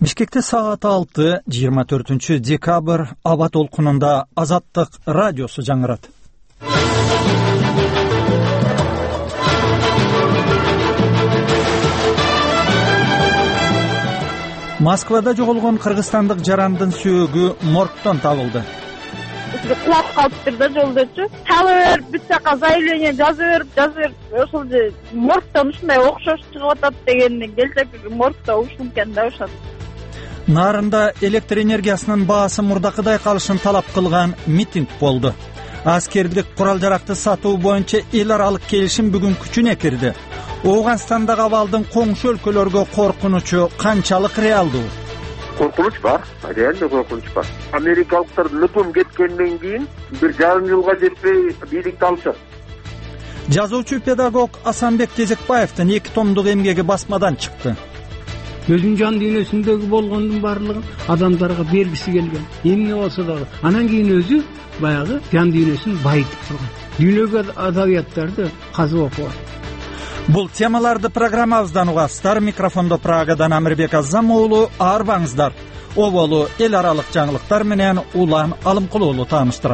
Бишкекте саат 6, 24 декабрь аба толкунунда Азаттык радиосу жаңырат. Москвада жоголгон кыргызстандык жарандын сөөгү моргтон табылды. Кулап калыптыр да жолдочу. Табыр бүт жака заявление жазып, ошол моргтон ушундай окшош чыгып атат дегенден келчек моргто ушул экен да ошол. Нарында электр энергиясынын баасы мурдакыдай калышын талап кылган митинг болду. Аскердик курал-жаракты сатуу боюнча эл аралык келишим бүгүн күчүнө кирди. Ооганстандагы абалдын коңшу өлкөлөргө коркунучу канчалык реалдуу? Коркунуч бар, реально коркунуч бар. Америкалыктар мүтүм кеткенден кийин бир жарым жылга жетпей бийликти алышат. Жазуучу педагог Асанбек Тезекбаевдин 2 томдук эмгеги басмадан чыкты. Өзүнүн жан дүйнөсүндөгү болгондун баардыгын адамдарга бергиси келген. Эмне болсо дагы анан кийин өзү баягы жан дүйнөсүн байытып турган. Дүйнөгө адабияттарды казып окуган. Бул темаларды программабыздан угасыздар. Микрофондо Прагадан Амирбек Азам уулу, арбаңыздар. Оболу эл аралык жаңылыктар менен Улан Алымкул уулу тааныштырат.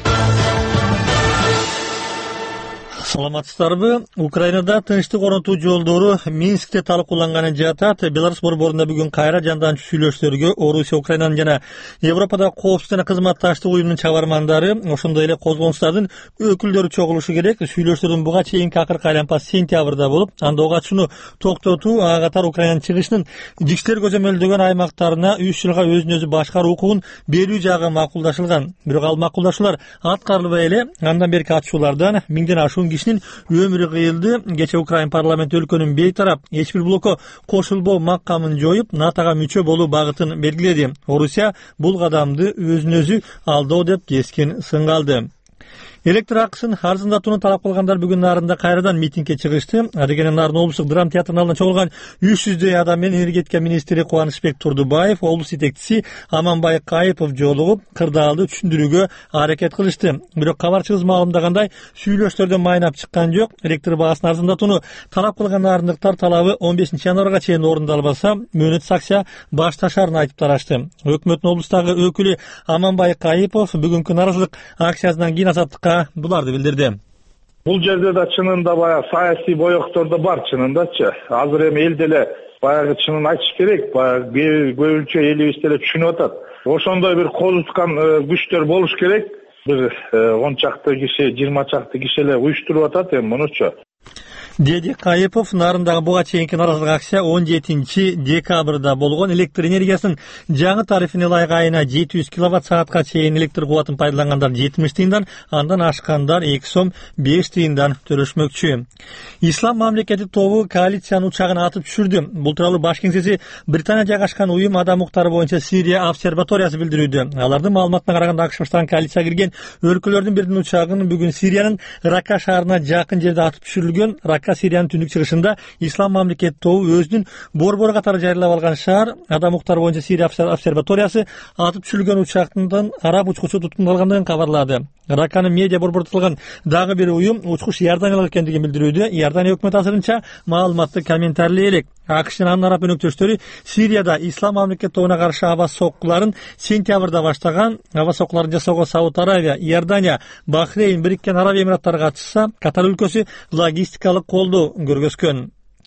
Саламатсыздарбы? Украинада тынчтык орнотуу жолдору Минскте талкууланганы жатат. Беларусь борборунда бүгүн кайра жанданчу сүйлөшүүлөргө Орусия, Украинанын жана Европада коопсуздук жана кызматташтык уюмунун чыгармандары, ошондой эле козголуңчулардын өкүлдөрү чогулушу керек. Сүйлөшүүлөрдүн буга чейинки акыркы айланпасы сентябрда болуп, анда ага катышууну токтотуу, ага катар Украинанын чыгышынын жиштер көзөмөлдөгөн аймактарына 3 жылга өзүн өзү башкаруу укугун берүү жагы макулдашылган. Бирок ал макулдашуулар аткарылбай эле, андан берки атышуулардан миңден ашуун өмүрү кыйылды. Кече Украин парламенти өлкөнүн бейтарап эч бир блокко кошулбоо макамын жоюп, НАТОга мүчө болуу багытын белгиледи. Орусия бул кадамды өзүн өзү алдоо деп кескин сынгалды. Электр акысын арзандатууну талап кылгандар бүгүн нарында кайрадан митингге чыгышты. Адегенен Нарын облустук драм театрынын алдына чогулган 300дөй адам менен энергетика министри Кубанычбек Турдубаев, облус жетекчиси Аманбай Кайыпов жолугуп, кырдаалды түшүндүрүүгө аракет кылышты. Бирок кабарчыбыз маалымдагандай, сүйлөшүүлөрдөн майнап чыккан жок. Электр баасын арзандатууну талап кылган нарындыктар талабы 15 январга чейин орундалбаса, мөөнөт акция башташарын айтып тарашты. Өкмөттүн облустагы өкүлү Аманбай Кайыпов бүгүнкү нааразылык акциясынан кийин Азаттыкка буларды билдирди. Бул жерде да чынында баягы саясий боёктор да бар чынындачы. Азыр эми эл деле баягы чынын айтыш керек, баягы көбүнчө элибиз деле түшүнүп атат. Ошондой бир кол уткан күчтөр болуш керек. Бир 10 чакты киши, 20 чакты киши эле уюштуруп атат эми мунучу. Деди Кайыпов, нарындагы буга чейинки нааразылык акция 17 декабрда болгон. Электр энергиясынын жаңы тарифине ылайык айына 700 киловатт саатка чейин электр кубатын пайдалангандар 70 тыйындан, андан ашкандар 2 сом 5 тыйындан төлөшмөкчү. Ислам мамлекети тобу коалициянын учагын атып түшүрдү. Бул тууралуу баш кеңсеси Британия жайгашкан уюм адам укуктары боюнча Сирия обсерваториясы билдирүүдө. Алардын маалыматына караганда АКШ баштаган коалицияга кирген өлкөлөрдүн биринин учагын бүгүн Сириянын Рака шаарына жакын жерде атып түшүрүлгөн. Рака Сириянын түндүк чыгышында Ислам мамлекети тобу өзүнүн борбору катары жайылып алган шаар. Адам укуктары боюнча Сирия обсерваториясы атып түшүрүлгөн учактын араб учкучу туткундалгандыгын кабарлады. Раканын медиа борбору тутулган дагы бир уюм учкуч Иорданиялык экендигин билдирүүдө. Иордания өкмөтү азырынча маалыматты комментарийлей элек. АКШ жана анын араб өнөктөштөрү Сирияда Ислам мамлекети тобуна каршы аба соккуларын сентябрда баштаган. Аба соккуларын жасоого Сауд Аравия, Иордания, Бахрейн, Бириккен Араб Эмираттары катышса, Катар өлкөсү логистикалык колдоо көргөзгөн.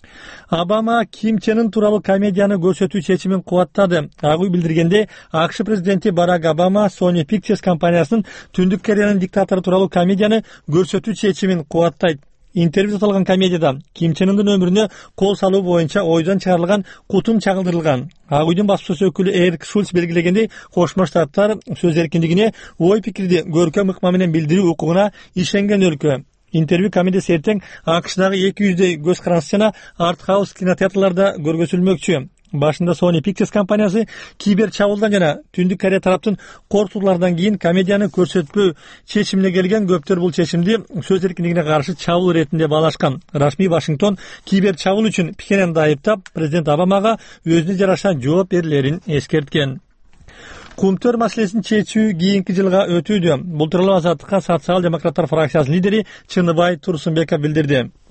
Обама Ким Чен Ын тууралуу комедияны көрсөтүү чечимин кубаттады. Ак үй билдиргенде, АКШ президенти Барак Обама Sony Pictures компаниясынын Түндүк Кореянын диктатору тууралуу комедияны көрсөтүү чечимин кубаттайт. Интервью жасалган комедияда Ким Чен Ындын өмүрүнө кол салуу боюнча ойдон чыгарылган кутум чагылдырылган. Ак үйдүн баспасөз өкүлү Эрик Шульц белгилегендей, Кошмо Штаттар сөз эркиндигине, ой пикирди көркөм ыкма менен билдирүү укугуна ишенген өлкө. Интервью комедиясы эртең АКШдагы 200дөй көз карансыз жана артхаус кинотеатрларда көргөзүлмөкчү. Башында Sony Pictures компаниясы кибер чабуулдан жана Түндүк Корея тараптын кортуулардан кийин комедияны көрсөтпөө чечимине келген. Көптөр бул чечимди сөз эркиндигине каршы чабуул иретинде баалашкан. Расмий Вашингтон кибер чабуул үчүн Пхеньянды айыптап, президент Обамага өзүнө жараша жооп берилерин эскерткен. Кумтөр маселесин чечүү кийинки жылга өтүүдө. Бул тууралуу Азаттыкка социал-демократтар фракциясынын лидери Чыныбай Турсунбеков билдирди.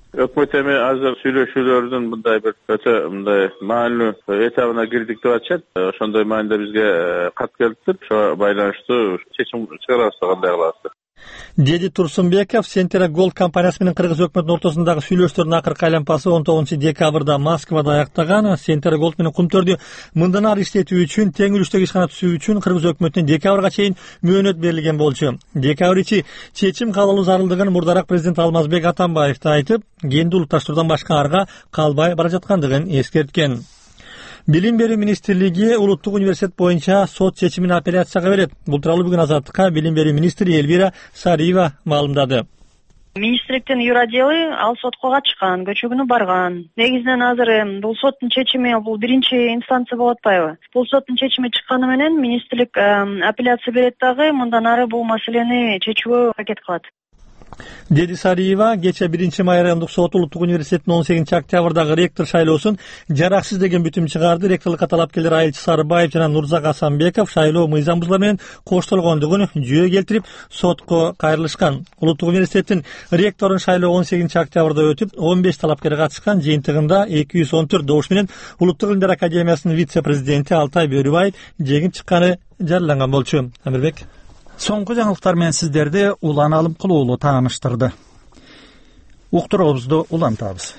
Өкмөт эми азыр сүйлөшүүлөрдүн мындай бир өтө мындай маанилүү этабына кирдик деп атышат. Ошондой маанилде бизге кат келиптир. Ошо байланыштуу чечим чыгарабыз, кандай кылабыз. деди Турсунбеков. Сентера Голд компаниясы менен кыргыз өкмөтүнүн ортосундагы сүйлөштөрдүн акыркы айланпасы 19-декабрда Москвада аяктаган. Сентера Голд менен Кумтөрдү мындан ары иштетүү үчүн тең үлүчтөгү ишкана түзүү үчүн кыргыз өкмөтүнөн декабрга чейин мөөнөт берилген болчу. Декабрь ичи чечим кабыл алуу зарылдыгын мурдараак президент Алмазбек Атамбаев да айтып, кээинде улутташтыруудан башка арга калбай бара жаткандыгын эскерткен. Билим берүү министрлиги улуттук университет боюнча сот чечимин апелляцияга берет. Бул тууралуу бүгүн Азаттыкка билим берүү министри Элвира Сариева маалымдады. Министрликтин юр отделы ал сотко качкан, көчөгүнү барган. Негизинен азыр бул соттун чечими бул биринчи инстанция болуп атпайбы? Бул соттун чечими чыкканы менен министрлик апелляция берет дагы, мындан ары бул маселени чечүүгө аракет кылат. Деди Сариева кече 1-май райондук сот улуттук университеттин 18-октябрдагы ректор шайлоосун жараксыз деген бүтүм чыгарды. Ректорлукка талапкерлер Айылчы Сарыбаев жана Нурзак Асанбеков шайлоо мыйзам бузулар менен коштолгондугун жүйө келтирип сотко кайрылышкан. Улуттук университеттин ректорун шайлоо 18-октябрда өтүп, 15 талапкер катышкан. Жыйынтыгында 214 добуш менен Улуттук илимдер академиясынын вице-президенти Алтай Бөрүбаев жеңип чыкканы жарыяланган болчу. Амирбек. Соңку жаңылыктар менен сиздерди Улан Алымкул уулу тааныштырды. Уктуруубузду улантабыз.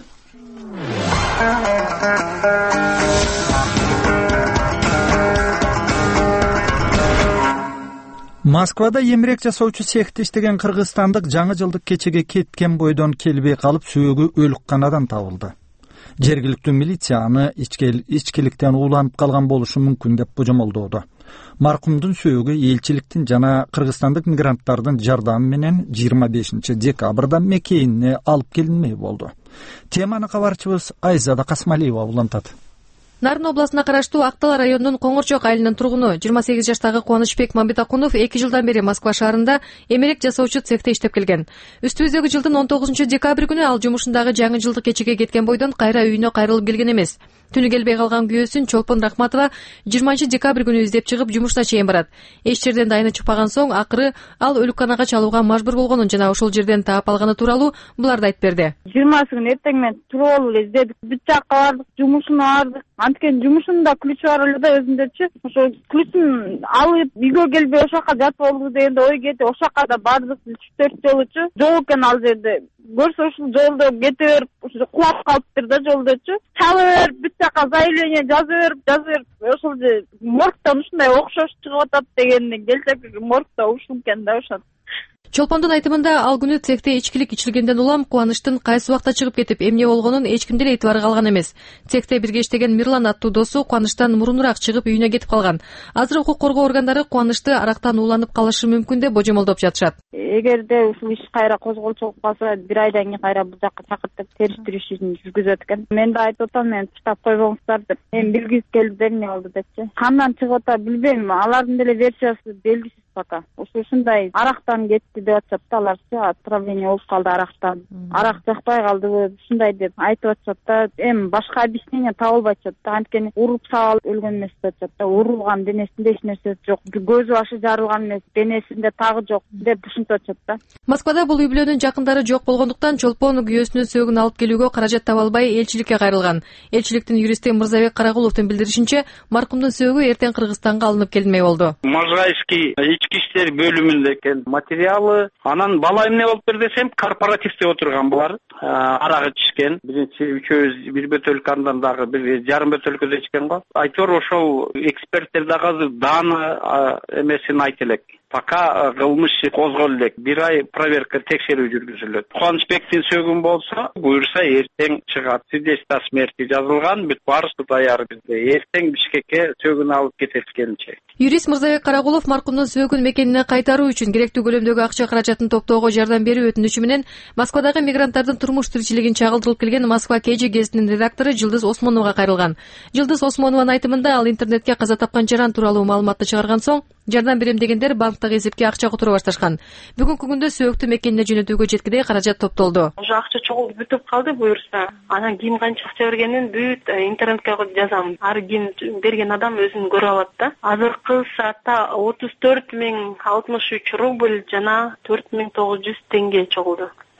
Москвада эмерек жасоочу цехте иштеген кыргызстандык жаңы жылдык кечеге кеткен бойдон келбей калып сөөгү өлүк канадан табылды. Жергиликтүү милиция аны ичкиликтен ууланып калган болушу мүмкүн деп божомолдоодо. Маркумдун сөөгү элчиликтин жана кыргызстандык мигранттардын жардамы менен 25-декабрда мекенине алып келинмей болду. Теманы кабарчыбыз Айзада Касмалиева улантат. Нарын областына караштуу Актал районунун Коңурчок айылынын тургуну 28 жаштагы Кубанычбек Мамбетакунов 2 жылдан бери Москва шаарында эмерек жасоочу цехте иштеп келген. Үстүбүздөгү жылдын 19-декабрь күнү ал жумушундагы жаңы жылдык кечеге кеткен бойдон кайра үйүнө кайрылып келген эмес. Түнү келбей калган күйөөсүн Чолпон Рахматова 20-декабрь күнү издеп чыгып жумушуна чейин барат. Эч жерден дайыны чыкпаган соң акыры ал өлүкканага чалууга мажбур болгонун жана ошол жерден таап алганы тууралуу буларды айтып берди. 20 күнү эртең менен туруп алып издедик. Бүт жакка бардык, жумушуна бардык. Анткени жумушунда ключ бар эле да өзүндөрчү. Ошо ключун алып үйгө келбей ошол жака жатып алуу дегенде ой кетип, ошол жака да бардык 3-4 жолучу. Жол экен ал жерде. Көрсө ушул жолдо кете берип, ушул кулап калыптыр да жолдочу. Чалып бүт жака заявление жазып ошол моргтон ушундай окшош чыгып атат дегенден келсек, моргто ушул экен да ошол. Чолпондун айтымында ал күнү цехте ичкилик ичилгенден улам Кубанычтын кайсы убакта чыгып кетип, эмне болгонун эч кимде эле этибары калган эмес. Цехте бирге иштеген Мирлан аттуу досу Кубанычтан мурунураак чыгып үйүнө кетип калган. Азыр укук коргоо органдары Кубанычты арактан ууланып калышы мүмкүн деп божомолдоп жатышат. Эгерде ушул иш кайра козголчу калса, 1 айдан кийин кайра бул жакка чакыртып териштирүү ишин жүргүзөт экен. Мен да айтып атам, мени таштап койбоңуздар деп. Эми билгиз келди, эмне болду депчи. Кандан чыгып атат билбейм, алардын деле версиясы белгисиз пока. Ушундай арактан кетти деп атышат да, аларчы отравление болуп калды арактан. Арак жакпай калдыбы, ушундай деп айтып атышат да. Эми башка объяснение табылбай атышат да. Анткени уруп сабалып өлгөн эмес деп атышат да. Урулган, денесинде эч нерсе жок, көз башы жарылган эмес, денесинде тагы жок деп ушинтип атышат да. Москвада бул үй бүлөнүн жакындары жок болгондуктан Чолпон күйөөсүнүн сөөгүн алып келүүгө каражат таба албай элчиликке кайрылган. Элчиликтин юристи Мырзабек Карагуловдун билдиришинче, маркумдун сөөгү эртең Кыргызстанга алынып келинмей болду. Можайский ички иштер бөлүмүндө экен материалы. Анан бала эмне болуптур десем, корпоративде отурган булар. Арак ичкен. Биринчи үчөөбүз бир бөтөлкө, андан дагы бир жарым бөтөлкөдө ичкен го. Айтор ошол эксперттер дагы азыр дааны эмесин айтып элек. Пока кылмыш козголду элек. 1 ай проверка, текшерүү жүргүзүлөт. Кубанычбектин сөөгүн болсо, буюрса эртең чыгат. Свидетельство смерти жазылган, бүт баарысы даяр бизде. Эртең Бишкекке сөөгүн алып кетет келинче. Юрист Мырзабек Карагулов маркумдун сөөгүн мекенине кайтаруу үчүн керектүү көлөмдөгү акча каражатын топтоого жардам берүү өтүнүчү менен Москвадагы мигранттардын турмуш тиричилигин чагылдырып келген Москва KG гезитинин редактору Жылдыз Осмонова кайрылган. Жылдыз Осмонованын айтымында ал интернетке каза тапкан жаран тууралуу маалыматты чыгарган соң жардам берем дегендер банктагы эсепке акча которо башташкан. Бүгүнкү күндө сөөгтү мекенине жөнөтүүгө жеткидей каражат топтолду. Уже акча чогулуп бүтүп калды буюрса. Анан ким канча акча бергенин бүт интернетке жазам. Ар ким берген адам өзүн көрүп алат да. Азыркы саатта 34.063 рубль жана 4.900 теңге чогулду.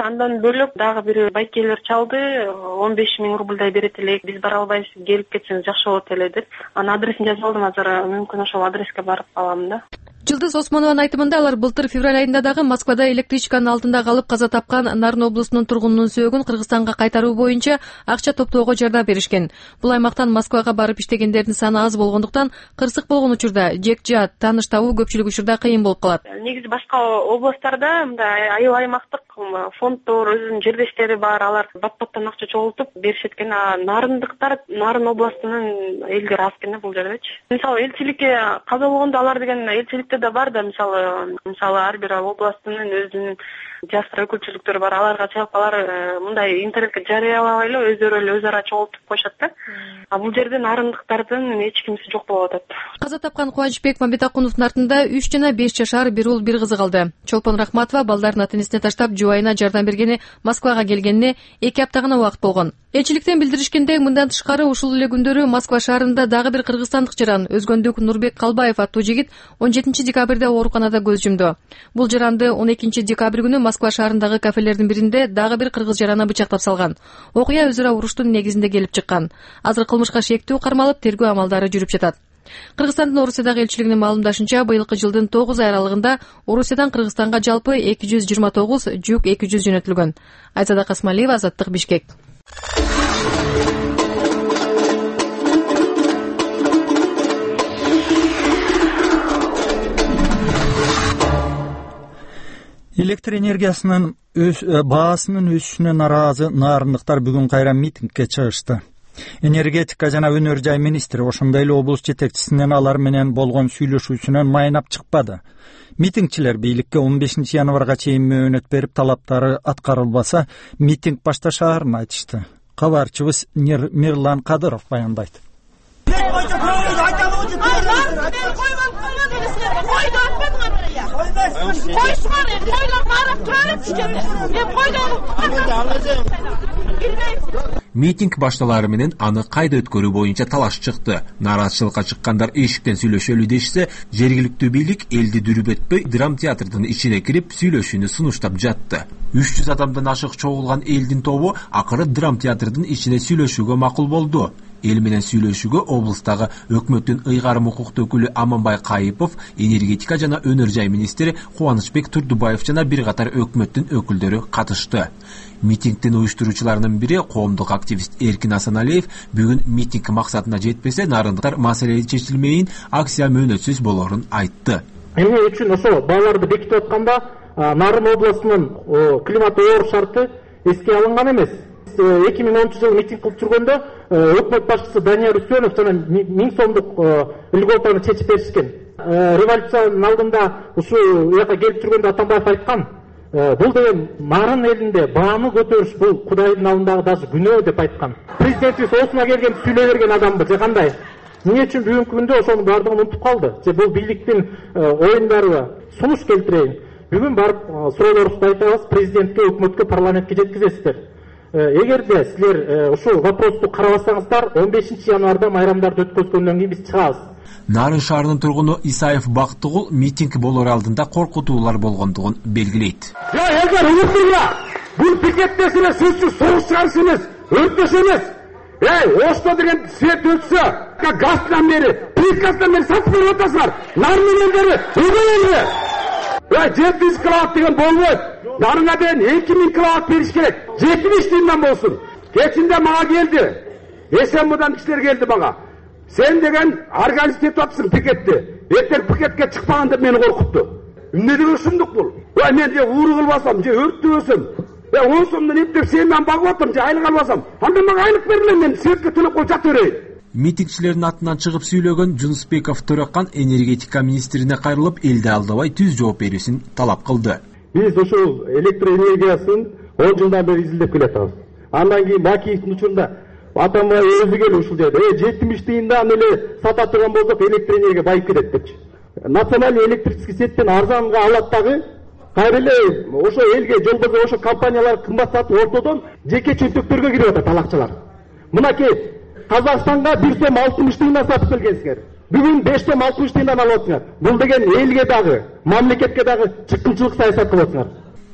Андан бөлөк дагы бир байкелер чалды, 15 000 рубльдай берет элек, биз бара албайбыз, келип кетсеңиз жакшы болот эле деп. Анын адресин жазып алдым, азыр мүмкүн ошол адреске барып калам да. Жылдыз Осмонованын айтымында алар былтыр февраль айында дагы Москвада электричканын алтында калып каза тапкан Нарын облусунун тургунунун сөөгүн Кыргызстанга кайтаруу боюнча акча топтоого жардам беришкен. Бул аймактан Москвага барып иштегендердин саны аз болгондуктан кырсык болгон учурда жек-жаат тааныш табуу көпчүлүк учурда кыйын болуп калат. Негизи башка областтарда мындай айыл аймактык фонддор, өзүнүн жердештери бар, алар бат-баттан акча чогултуп беришет экен. Нарындыктар, Нарын областынын элдери аз экен бул жердечи. Мисалы элчиликке каза болгондо алар деген элчиликте да бар да, мисалы ар бир областынын өзүнүн жаштар өкүлчүлүктөрү бар, аларга чыгып алар мындай интернетке жарыялабай эле өздөрү эле өз ара чогултуп коюшат да. Бул жерде нарындыктардын эч кимиси жок болуп атат. Каза тапкан Кубанычбек Мамбетакуновдун артында 3 жана 5 жашар бир уул бир кызы калды. Чолпон Рахматова балдарын ата-энесине таштап жубайына жардам бергени Москвага келгенине 2 апта гана убакыт болгон. Элчиликтен билдиришкендей, мындан тышкары ушул эле күндөрү Москва шаарында дагы бир кыргызстандык жаран Өзгөндүк Нурбек Калбаев аттуу жигит 17 декабрда ооруканада көз жумду. Бул жаранды 12 декабрь күнү Москва шаарындагы кафелердин биринде дагы бир кыргыз жараны бычактап салган. Окуя өз ара уруштун негизинде келип чыккан. Азыр кылмышка шектүү кармалып, тергөө амалдары жүрүп жатат. Кыргызстандын Орусиядагы элчилигинин маалымдашынча, быйылкы жылдын 9 ай аралыгында Орусиядан Кыргызстанга жалпы 229 жүк 200 жөнөтүлгөн. Айзада Касмалиева, Азаттык, Бишкек. Электр энергиясынын баасынын өсүшүнө наразы нарындыктар бүгүн кайра митингге чыгышты. Энергетика жана өнөр жай министри, ошондой эле облус жетекчисинен алар менен болгон сүйлөшүүсүнөн майнап чыкпады. Митингчилер бийликке 15 январга чейин мөөнөт берип, талаптары аткарылбаса, митинг башташаарын айтышты. Кабарчыбыз Мирлан Кадыров баяндайт. Митинг башталары менен аны кайда өткөрүү боюнча талаш чыкты. Нааразычылыкка чыккандар эшиктен сүйлөшөлү дешсе, жергиликтүү бийлик элди дүрүп өтпөй драм театрдын ичине кирип сүйлөшүүнү сунуштап жатты. 300 адамдан ашык чогулган элдин тобу акыры драм театрдын ичине сүйлөшүүгө макул болду. Эл менен сүйлөшүүгө облустагы өкмөттүн ыйгарым укуктуу өкүлү Аманбай Кайыпов, энергетика жана өнөр жай министри Кубанычбек Турдубаев жана бир катар өкмөттүн өкүлдөрү катышты. Митингдин уюштуруучуларынын бири коомдук активист Эркин Асаналиев бүгүн митинг максатына жетпесе, нарындыктар маселеси чечилмейин акция мөөнөтсүз болорун айтты. Эмне үчүн ошо бааларды бекитип атканда Нарын областынын климат оор шарты эске алынган эмес. 2010 жылы митинг кылып жүргөндө өкмөт башчысы Данияр Үсөнов жана 1000 сомдук льготаны чечип беришкен. Революциянын алдында ушул жака келип жүргөндө Атамбаев айткан, бул деген Нарын элинде бааны көтөрүш бул Кудайдын алдындагы даже күнөө деп айткан. Президентибиз осуна келген сүйлөй берген адамбы же кандай? Эмне үчүн бүгүнкү күндө ошонун баардыгын унутуп калды? Же бул бийликтин оюндарыбы? Сунуш келтирейин. Бүгүн барып суроолорубузду айтабыз, президентке, өкмөткө, парламентке жеткизесиздер. Эгерде силер ушул вопросту карабасаңыздар, 15 январда майрамдарды өткөзгөндөн кийин биз чыгабыз. Нарын шаарынын тургуну Исаев Бактыгул митинг болор алдында коркутуулар болгондугун белгилейт. Элдер, угуптуңар. Бул пикеттесине сөзсүз согуш чыгарыш эмес, өрттөш эмес. Ошто деген свет өтсө, газдан бери, плиткасынан бери сатып берип атасыңар. Нарын элдери, өгөлөңөр. 700 киловатт деген болбойт. Нарынга дейин 2000 киловатт бериш керек. 70 тыйындан болсун. Кечинде мага келди. СМБдан кишилер келди мага. Сен деген организм этип атсың пикетти. Эртең пикетке чыкпаган деп мени коркутту. Эмне деген шумдук бул? Мен же ууру кылбасам, же өрттөбөсөм, 10 сомдон эптеп сен менен багып атам, же айлык албасам, анда мага айлык бергиле, мен светке төлөп коюп жата берейин. Митингчилердин атынан чыгып сүйлөгөн Жунусбеков Төрөккан энергетика министрине кайрылып, элди алдабай түз жооп берүүсүн талап кылды. Биз ушул электр энергиясын 10 жылдан бери изилдеп келатабыз. Андан кийин Бакиевдин учурунда Атамбай өзү келип ушул жерде 70 тыйындан эле сата турган болсок электр энергия байып кетет депчи. Национальный электрический сеттен арзанга алат дагы, кайра эле ошо элге жолбозо ошо компаниялар кымбат сатып ортодон жеке чөнтөктөргө кирип атат ал акчалар. Мынакей Казакстанга 1 сом 60 тыйындан сатып келгенсиңер. Бүгүн 5 сом 60 тыйындан алып атсыңар. Бул деген элге дагы, мамлекетке дагы чыккынчылык саясат кылып атсыңар.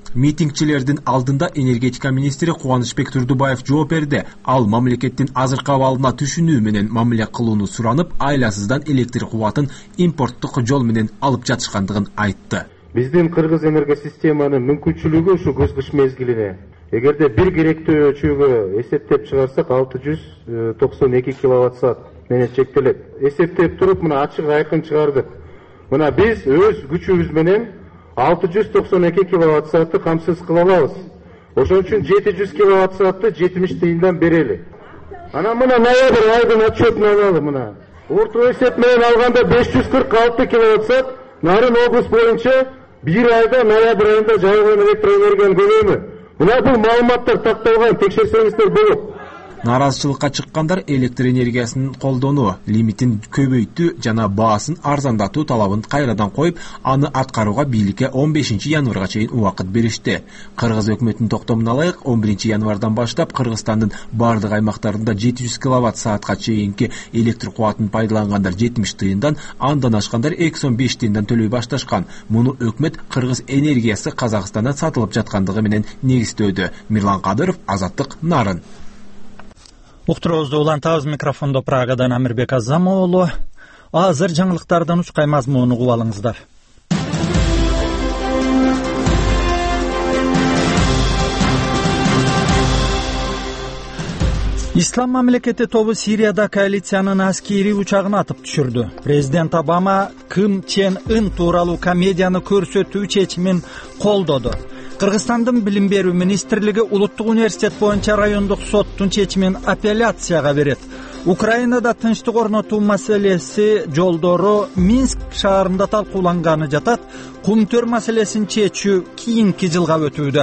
Митингчилердин алдында энергетика министри Кубанычбек Турдубаев жооп берди. Ал мамлекеттин азыркы абалына түшүнүү менен мамиле кылууну суранып, айласыздан электр кубатын импорттук жол менен алып жатышкандыгын айтты. Биздин кыргыз энергия системанын мүмкүнчүлүгү ушу көз-кыш мезгилине эгерде бир керектүү ölçүүгө эсептеп чыгарсак 692 киловатт саат менен чектелет. Эсептеп туруп мына ачык айкын чыгардык. Мына биз өз күчүбүз менен 692 киловатт саатты камсыз кыла алабыз. Ошон үчүн 700 киловатт саатты 70 тыйындан берели. Анан мына ноябрь айдын отчетун алалы мына. Орто эсеп менен алганда 546 киловатт саат Нарын облус боюнча бир айда ноябрь айында жайылган электроэнергиянын көлөмү. Мына бул маалыматтар такталган, текшерсеңиздер болот. Наразычылыкка чыккандар электр энергиясынын колдонуу лимитин көбөйтүү жана баасын арзандатуу талабын кайрадан коюп, аны аткарууга бийликке 15 январга чейин убакыт беришти. Кыргыз өкмөтүнүн токтомуна ылайык 11 январдан баштап Кыргызстандын бардык аймактарында 700 киловатт саатка чейинки электр кубатын пайдалангандар 70 тыйындан, андан ашкандар 215 тыйындан төлөй башташкан. Муну өкмөт Кыргыз энергиясы Казакстандан сатылып жаткандыгы менен негиздөөдө. Мирлан Кадыров, Азаттык, Нарын. Уктуруубузду улантабыз. Микрофондо Прагадан Амирбек Азам уулу. Азыр жаңылыктардан учкай мазмууну угуп алыңыздар. Ислам мамлекети тобу Сирияда коалициянын аскери учагын атып түшүрдү. Президент Обама Ким Чен Ын тууралуу комедияны көрсөтүү чечимин колдоду. Кыргызстандын билим берүү министрлиги Улуттук университет боюнча райондук соттун чечимин апелляцияга берет. Украинада тынчтык орнотуу маселеси жолдору Минск шаарында талкууланганы жатат. Кумтөр маселесин чечүү кийинки жылга өтүүдө.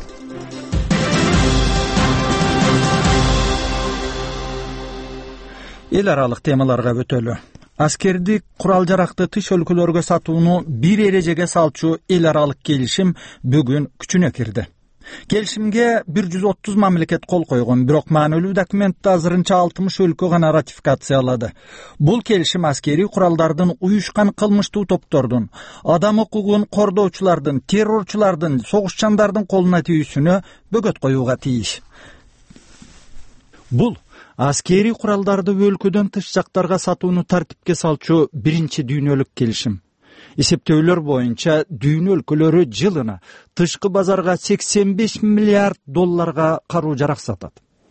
Эл аралык темаларга өтөлү. Аскердик курал-жаракты тыш өлкөлөргө сатууну бир эрежеге салчу эл аралык келишим бүгүн күчүнө кирди. Келишимге 130 мамлекет кол койгон, бирок маанилүү документти азырынча 60 өлкө гана ратификациялады. Бул келишим аскери куралдардын уюшкан кылмыштуу топтордун, адам укугун кордоочулардын, террорчулардын, согушчандардын колуна тийүүсүнө бөгөт коюуга тийиш. Бул аскери куралдарды өлкөдөн тыш жактарга сатууну тартипке салчу биринчи дүйнөлүк келишим. Эсептөөлөр боюнча дүйнө өлкөлөрү жылына тышкы базарга 85 миллиард долларга каруу-жарак сатат.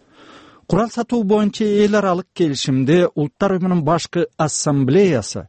Курал сатуу боюнча эл аралык келишимди Улуттар уюмунун башкы ассамблеясы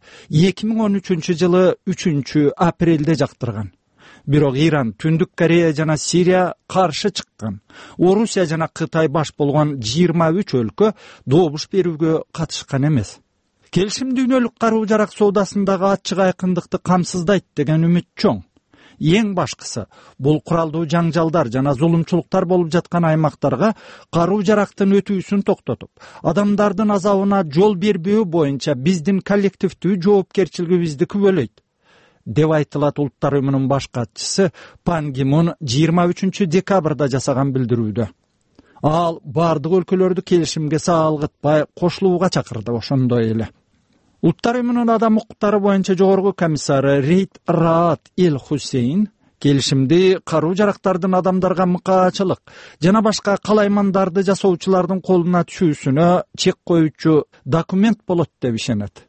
2013 жылы 3 апрелде жактырган. Бирок Иран, Түндүк Корея жана Сирия каршы чыккан. Орусия жана Кытай баш болгон 23 өлкө добуш берүүгө катышкан эмес. Келишим дүйнөлүк каруу-жарак соодасындагы ачык айкындыкты камсыздайт деген үмүт чоң. Эң башкысы, бул куралдуу жаңжалдар жана зулумчулуктар болуп жаткан аймактарга каруу-жарактын өтүүсүн токтотуп, адамдардын азабына жол бербөө боюнча биздин коллективдүү жоопкерчилигибизди күбөлөйт, деп айтылат Улуттар уюмунун баш катчысы Пан Ги Мун 23 декабрда жасаган билдирүүдө. Ал бардык өлкөлөрдү келишимге салгытпай кошулууга чакырды. Ошондой эле Улуттар уюмунун адам укуктары боюнча жогорку комиссары Рейд Раат Эл Хусейн келишимди каруу-жарактардын адамдарга мыкаачылык жана башка калаймандарды жасоочулардын колуна түшүүсүнө чек коюучу документ болот деп ишенет.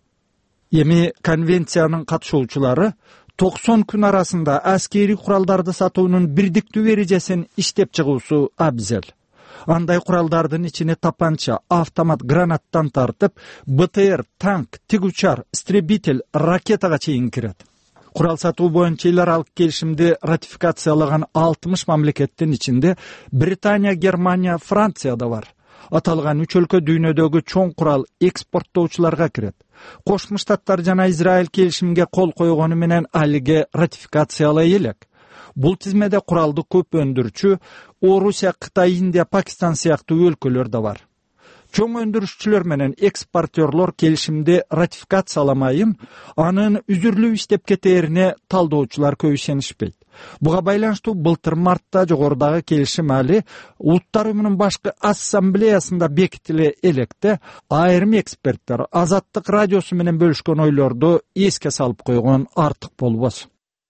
Эми конвенциянын катышуучулары 90 күн арасында аскери куралдарды сатуунун бирдиктүү эрежесин иштеп чыгуусу абзел. Андай куралдардын ичине тапанча, автомат, гранаттан тартып, БТР, танк, тигучар, истребитель, ракетага чейин кирет. Курал сатуу боюнча эл аралык келишимди ратификациялаган 60 мамлекеттин ичинде Британия, Германия, Франция да бар. Аталган 3 өлкө дүйнөдөгү чоң курал экспорттоочуларга кирет. Кошмо Штаттар жана Израиль келишимге кол койгону менен алиге ратификациялай элек. Бул тизмеде куралды көп өндүрүүчү Орусия, Кытай, Индия, Пакистан сыяктуу өлкөлөр да бар. Чоң өндүрүүчүлөр менен экспортерлор келишимди ратификацияламайын, анын үзүрлүп иштеп кетээрине талдоочулар көп ишенишпейт. Буга байланыштуу былтыр мартта жогорудагы келишим али Улуттар уюмунун башкы ассамблеясында бекитиле электе айрым эксперттер Азаттык радиосу менен бөлүшкөн ойлорду эске салып койгон артык болбос.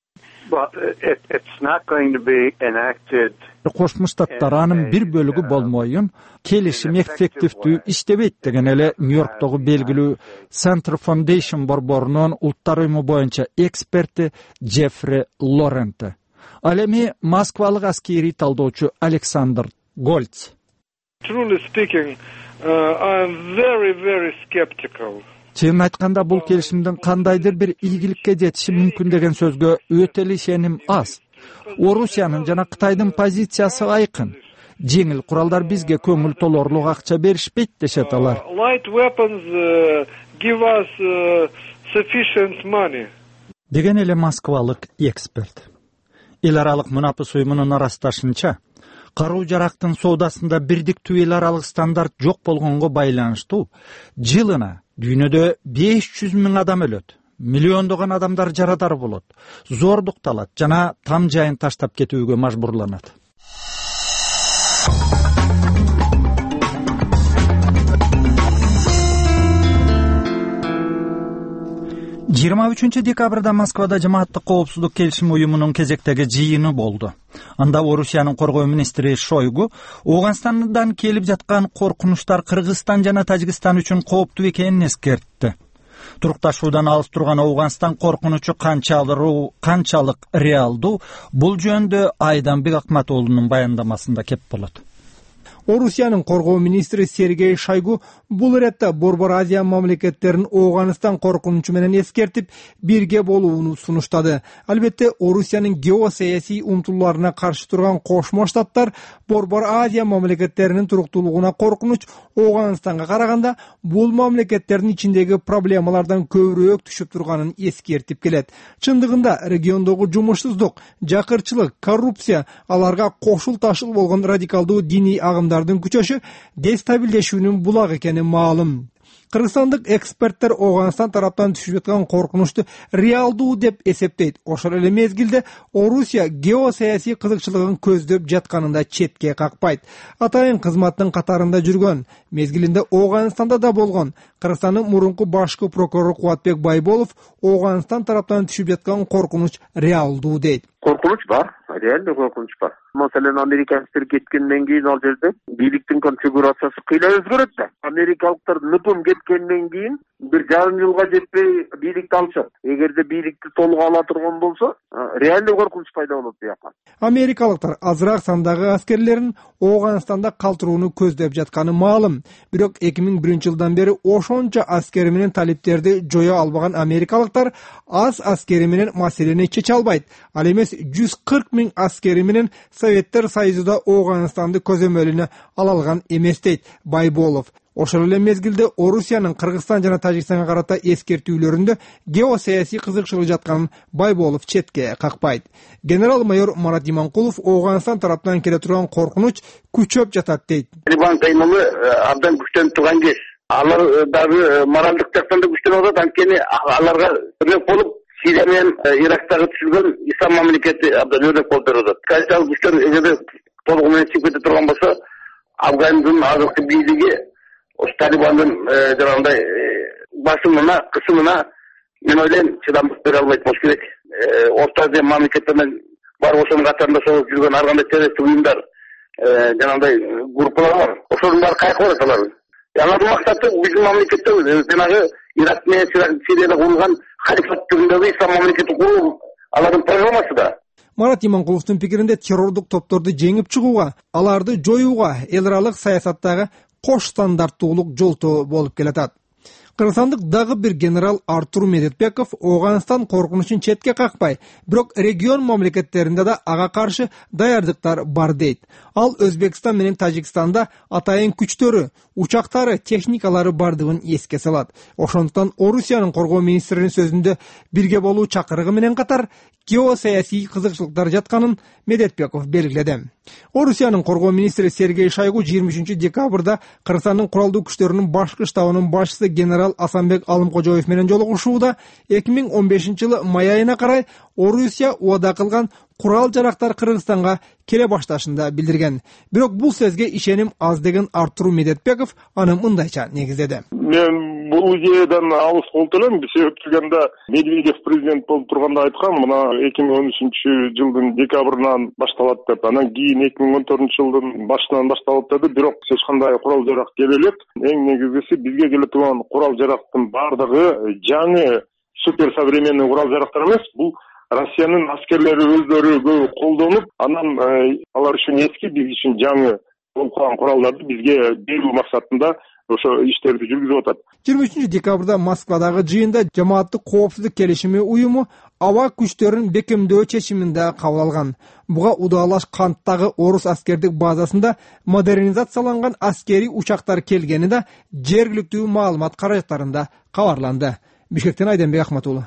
It's not going to be enacted. Koşma Ştatlarının bir bölügü bolmoyun kelişim effektivdүү iştebeyt degen ele New York'tagı belgili Center Foundation borborunun ultlar uyumu boyunca eksperti Jeffrey Laurent. Alemi Moskvalık askeri taldoçu Alexander Goltz. Truly speaking, I'm very skeptical. Çeyin aytkanda bul kelişimden kandaydır bir ilgilikке jetişi mümkün degen sözgö öteli işenim az. Rusiyanın jana Kıtaydın pozitsiyası aykın. Jеңil kurallar bizge köngül tolorluk akça berişpeyt deşetalar. Light weapons give us sufficient money. Degen ele Moskvalık ekspert. El aralık münapıs uyumunun arasdaşınça, karuu jaraktın soodasında birdik tüyel aralık standart jok bolgongo baylanıştуу, jılına dünyada 500.000 adam ölöt. Milyondogan adamlar jaradar bolot. Zorduk talat, jana tam jayын taштап кетүүгө majburlanat. 23 dekabrda Moskvada Jamaаттык коопсуздук келишим уюмунун кезектеги жыйыны болду. Анда Орусиянын коргоо министри Шойгу Ооганстандан келип жаткан коркунучтар Кыргызстан жана Тажикстан үчүн кооптуу экенин эскертти. Турукташуудан алыс турган Ооганстан коркунучу канчалык реалдуу, бул жөнүндө Айданбек Акматоолунун баяндамасында кеп болот. Rusiyanın korgоо ministri Sergey Shoygu bul iretте Борбор Азия мамлекеттерин Ооганстан коркунучу менен эскертип, бирге болууну сунуштады. Албетте, Rusiyanın geosiyasi умтулууларына каршы турган Кошмо Штаттар Борбор Азия мамлекеттеринин туруктуулугуна коркунуч Ооганстанга караганда бул мамлекеттердин ичиндеги проблемалардан көбүрөөк түшүп турганын эскертип келет. Чындыгында региондогу жумушсуздук, жакырчылык, коррупция аларга кошул ташыл болгон радикалдуу диний агымдардын күчөшү дестабилдешүүнүн булак экени маалым. Кыргызстандык эксперттер Ооганстан тараптан түшүп жаткан коркунучту реалдуу деп эсептейт. Ошол эле мезгилде Орусия геосаясий кызыкчылыгын көздөп жатканында четке какпайт. Атайын кызматтын катарында жүргөн, мезгилинде Ооганстанда да болгон Кыргызстандын мурунку башкы прокурору Кубатбек Байболов Ооганстан тараптан түшүп жаткан коркунуч реалдуу дейт. Korkunç var. Реально korkunç var. Mesela Amerikalılar кеткенден кийин ал жерде бийликтин конфигурациясы кыйла өзгөрөт да. Америкалыктар нутум кеткенден кийин bir жарым жылга жетпей бийликти алышат. Эгерде бийликти толук ала турган болсо, реально коркунуч пайда болот бияка. Америкалыктар азыраак сандагы аскерлерин Ооганстанда калтырууну көздөп жатканы маалым. Бирок 2001 жылдан бери ошончо аскери менен талиптерди жое албаган америкалыктар аз аскери менен маселени чече албайт. Ал эмес 140 000 аскери менен Советтер Союзунда Ооганстанды көзөмөлүнө ала алган эмес дейт Байболов. Ошол эле мезгилде Орусиянын Кыргызстан жана Тажикстанга карата эскертүүлөрүндө геосаясий кызыкчылык жатканын Байболов четке какпайт. Генерал-майор Марат Иманкулов Ооганстан тараптан келе турган коркунуч күчөп жатат дейт. Талибан каймалы абдан күчтөнүп турган кез. Алар дагы моралдык жактан да күчтөнүп атат, анткени аларга өрөк болуп Сирия менен Ирактагы түшүлгөн ислам мамлекети абдан өрөк болуп турат. Кайсал күчтөр эгерде толугу менен чыгып кете турган болсо, Афгандын азыркы бийлиги Талибандын жанагындай басымына, кысымына мен ойлойм чыдамдык бере албайт болуш керек. Орто Азия мамлекеттеринен бар ошонун катарында соғып жүргөн ар кандай террористтик уюмдар, жанагындай группалар бар. Ошонун баары кайкы болот алар. Алардын максаты биздин мамлекетте жанагы Ирак менен Сирияда курулган халифат түрүндөгү ислам мамлекети куруу алардын программасы да. Марат Иманкуловдун пикиринде террордук топторду жеңип чыгууга, аларды жоюуга эл аралык саясаттагы кош стандарттуулук жолтоо болуп келатат. Кыргызстандык дагы бир генерал Артур Медетбеков Ооганстан коркунучун четке какпай, бирок регион мамлекеттеринде да ага каршы даярдыктар бар дейт. Ал Өзбекстан менен Тажикстанда атайын күчтөрү, учактары, техникалары бардыгын эске салат. Ошондуктан Орусиянын коргоо министринин сөзүндө бирге болуу чакырыгы менен катар геосаясий кызыкчылыктар жатканын Медетбеков белгиледи. Орусиянын коргоо министри Сергей Шойгу 23 декабрда Кыргызстандын куралдуу күчтөрүнүн башкы штабынын башчысы генерал Асанбек Алымкожоев менен жолугушууда 2015 жылы май айына карай Орусия уада кылган курал жарактар Кыргызстанга келе башташында билдирген. Бирок бул сөзгө ишеним аз деген Артур Медетбеков аны мындайча негиздеди. Мен бул идеядан алыс болуп элем. Себеп дегенде Медведев президент болуп турганда айткан, мына 2013-жылдын декабрынан башталат деп. Анан кийин 2014-жылдын башынан башталат деди. Бирок эч кандай курал жарак келе элек. Эң негизгиси бизге келе турган курал жарактын бардыгы жаңы супер современный курал жарактар эмес. Бул Россиянын аскерлери өздөрү көп колдонуп, анан алар үчүн эски, биз үчүн жаңы болуп калган куралдарды бизге берүү максатында ошо иштерди жүргүзүп атат. 23-декабрда Москвадагы жыйында жамааттык коопсуздук келишими уюму аба күчтөрүн бекемдөө чечимин да кабыл алган. Буга Удалаш канттагы орус аскердик базасында модернизацияланган аскерий учактар келгени да жергиликтүү маалымат каражаттарында кабарланды. Бишкектен Айденбек Ахматулы.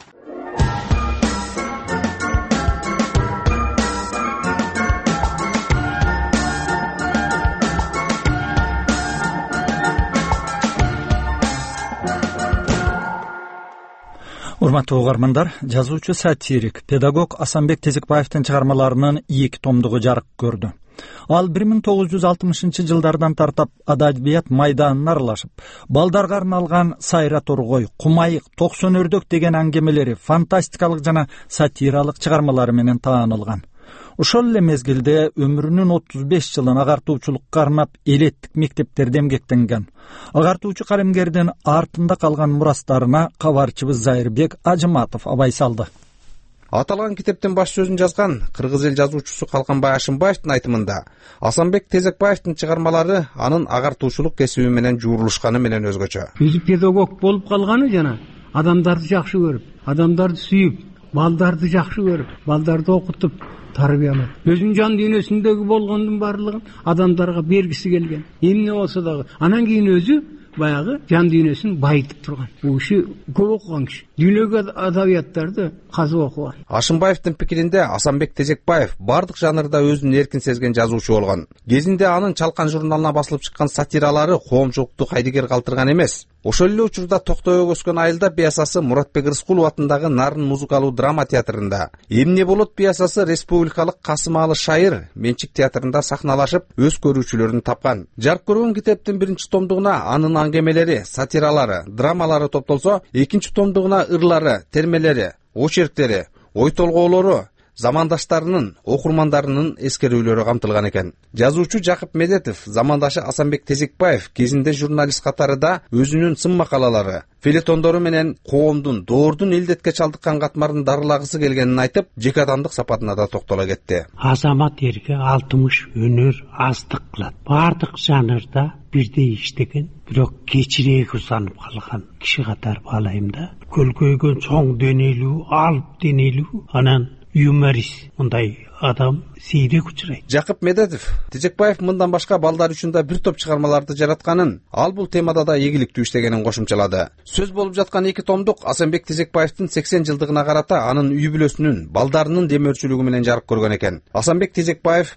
Урматтуу угармандар, жазуучу сатирик, педагог Асанбек Тезекбаевдин чыгармаларынын 2 томдугу жарык көрдү. Ал 1960-жылдардан тартап адабият майданына аралашып, балдарга арналган Сайра Торгой, Кумайык, Токсон өрдөк деген аңгемелери, фантастикалык жана сатиралык чыгармалары менен таанылган. Ошол эле мезгилде өмүрүнүн 35 жылын агартуучулукка арнап элеттик мектептерде эмгектенген. Агартуучу калемгердин артында калган мурастарына кабарчыбыз Зайырбек Ажыматов абай салды. Аталган китептин баш сөзүн жазган кыргыз эл жазуучусу Калканбай Ашымбаевдин айтымында Асанбек Тезекбаевдин чыгармалары анын агартуучулук кесиби менен жуурулушканы менен өзгөчө. Өзү педагог болуп калганы жана адамдарды жакшы көрүп, адамдарды сүйүп, балдарды жакшы көрүп, балдарды окутуп тарбиялап, өзүнүн жан дүйнөсүндөгү болгондун баардыгын адамдарга бергиси келген. Эмне болсо дагы анан кийин өзү баягы жан дүйнөсүн байытып турган. Бул киши көп окуган киши. Дүйнөгө адабияттарды казып окуган. Ашымбаевдин пикиринде Асанбек Тезекбаев бардык жанрда өзүн эркин сезген жазуучу болгон. Кезинде анын Чалкан журналына басылып чыккан сатиралары коомчулукту кайдыгер калтырган эмес. Ошол эле учурда Токтойго өскөн айылда пьесасы Муратбек Рыскулов атындагы Нарын музыкалуу драма театрында, Эмне болот пьесасы республикалык Касым Алы шайыр менчик театрында сахналашып, өз көрүүчүлөрүн тапкан. Жарык көргөн китептин 1-томдугуна анын аңгемелери, сатиралары, драмалары топтолсо, 2-томдугуна ырлары, термелери, очерктери, ой толгоолору, замандаштарынын, окурмандарынын эскерүүлөрү камтылган экен. Жазуучу Жакып Медетов, замандашы Асанбек Тезекбаев кезинде журналист катарында өзүнүн сын макалалары, фелетондору менен коомдун доордун илдетке чалдыккан катмарын дарылагысы келгенин айтып, жеке адамдык сапатына да токтоло кетти. Азамат эрге 60 өнөр аздык кылат. Бардык жанрда бирдей иштеген, бирок кечирээк узанып калган киши катары баалайм да. Көлкөйгөн чоң денелүү, алып денелүү, анан юморист мындай адам сейрек учурайт. Жакып Медетов Тезекбаев мындан башка балдар үчүн да бир топ чыгармаларды жаратканын, ал бул темада да ийгиликтүү иштегенин кошумчалады. Сөз болуп жаткан 2 томдук Асанбек Тезекбаевдин 80 жылдыгына карата анын үй бүлөсүнүн, балдарынын демөөрчүлүгү менен жарык көргөн экен. Асанбек Тезекбаев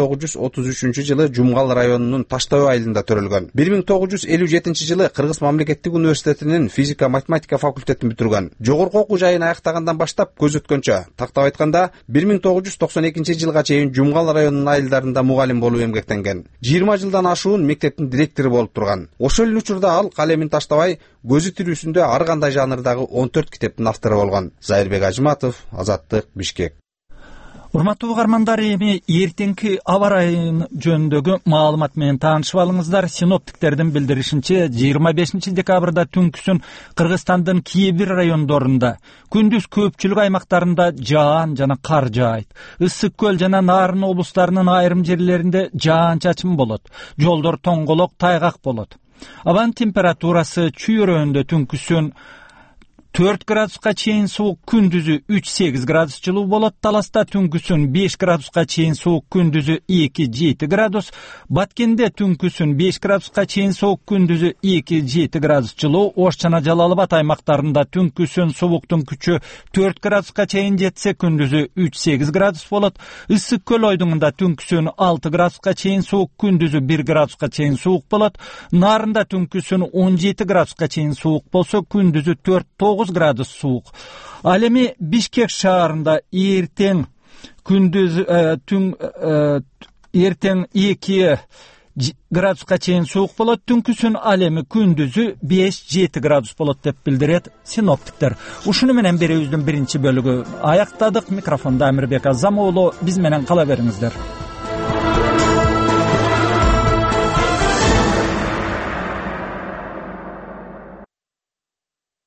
1933-жылы Жумгал районунун Таштөө айылында төрөлгөн. 1957-жылы Кыргыз мамлекеттик университетинин физика-математика факультетин бүтүргөн. Жогорку окуу жайын аяктагандан баштап көз өткөнчө, тактап айтканда 1992-жылга чейин Жумгал районунун айылдарында мугалим болуп эмгектенген. 20 жылдан ашуун мектептин директору болуп турган. Ошол эле учурда ал калемин таштабай, көзү тирүүсүндө ар кандай жанрдагы 14 китептин автору болгон. Зайырбек Ажыматов, Азаттык, Бишкек. Урматтуу угармандар, эми эртеңки аба ырайы жөнүндөгү маалымат менен таанышып алыңыздар. Синоптиктердин билдиришинче 25 декабрда түнкүсүн Кыргызстандын кээ бир райондорунда, күндүз көпчүлүк аймактарында жаан жана кар жаайт. Ысык көл жана Нарын облустарынын айрым жерлеринде жаан-чачын болот. Жолдор тоңголок, тайгак болот. Абанын температурасы чүйрөндө түнкүсүн 4 градуска чейин суук, күндүзү 3-8 градус жылуу болот. Таласта түнкүсүн 5 градуска чейин суук, күндүзү 2-7 градус. Баткенде түнкүсүн 5 градуска чейин суук, күндүзү 2-7 градус жылуу. Ош жана Жалал Абад аймактарында түнкүсүн сууктун күчү 4 градуска чейин жетсе, күндүзү 3-8 градус болот. Ысык көл ойдуңунда түнкүсүн 6 градуска чейин суук, күндүзү 1 градуска чейин суук болот. Нарында түнкүсүн 17 градуска чейин суук болсо, күндүзү 4-9 градус суук. Ал эми Бишкек шаарында эртең күндүз эртең 2 gradуска чейин суук болот. Түнкүсүн ал эми күндүзү 5-7 градус болот деп билдирет синоптиктер. Ушуну менен берүүбүздүн биринчи бөлүгү аяктадык. Микрофонда Амирбек Азам уулу, биз менен кала бериңиздер.